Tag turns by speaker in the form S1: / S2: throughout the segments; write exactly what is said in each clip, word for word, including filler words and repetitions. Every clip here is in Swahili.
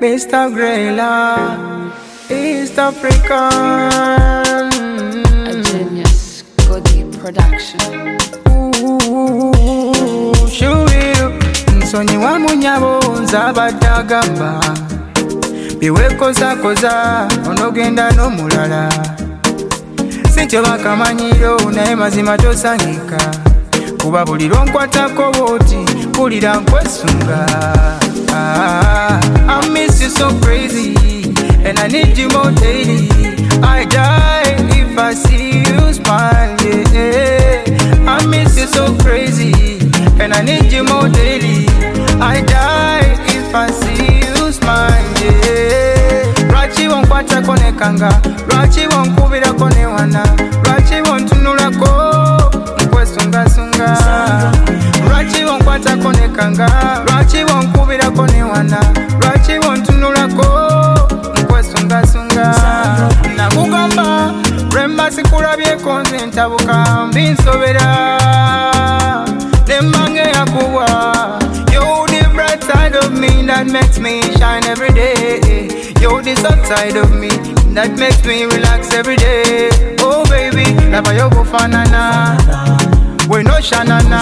S1: Mister Grayla, East African.
S2: A genius, Goody production.
S1: Ooh, shubiru, nsonyi wa munyabo nzabadde gamba. Biwekoza koza, onogenda n'omulala. Sintyo bakamanyiro, naye mazima tosangika. Kuba buli lwonkwatako bw'oti, mpulira nkwesunga. Ah, I miss you so crazy, and I need you more daily. I die if I see you smile, yeah. I miss you so crazy, and I need you more daily. I die if I see you smile, yeah. Lwaki wonkwatako ne kanga, lwaki wonkubirako ne wana, lwaki wontunulako nkwesungasunga. Lwaki wonkwatako ne kanga, lwaki wonkubirako ne wana, lwaki wontunulako nkwesungasunga. Nakugamba lwemba sikulabyeko nze ntabuka mbinsobera nemmange yakubwa. You're the bright side of me that makes me shine every day. You're the soft side of me that makes me relax every day. Oh baby, lava yogo fanana, we no shanana.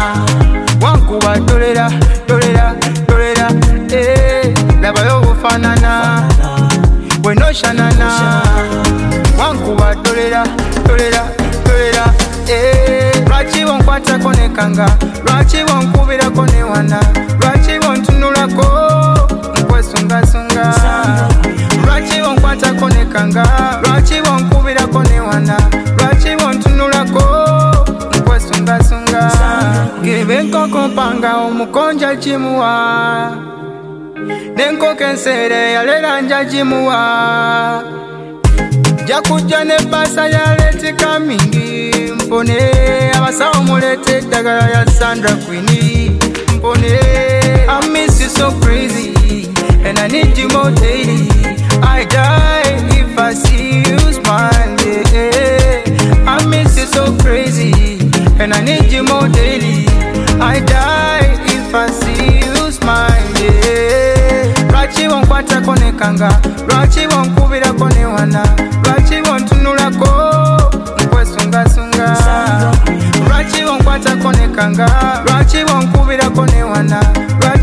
S1: Wankuba dolera, dolera, dolera, eh. Lava yogo fanana, we no shanana. Wankuba dolera, dolera, dolera, eh. Lwaki wonkwatako ne kanga, lwaki wonkubirako ne wana, lwaki wontunulako nkwesungasunga. Lwaki wonkwatako ne kanga, lwaki wonkubirako ne wana, lwaki wontunulako nkwesungasunga. Gebe enkoko mpanga omukonja gimuwa, n'enkoko ensere yalera nja gimuwa. Jakujja ne basa ya leti kamingi mpone, abasawo mulete eddagala ya Sandra Queen mpone. I miss you so crazy, and I need you more daily. I die if I see you smile, yeah. I miss you so crazy, and I need you more daily. I die if I see you smile, yeah. Lwaki wonkwatako ne kanga, lwaki wonkubirako ne wana, lwaki wontunulako nkwesungasunga. Lwaki wonkwatako ne kanga, lwaki wonkubirako ne wana, lwaki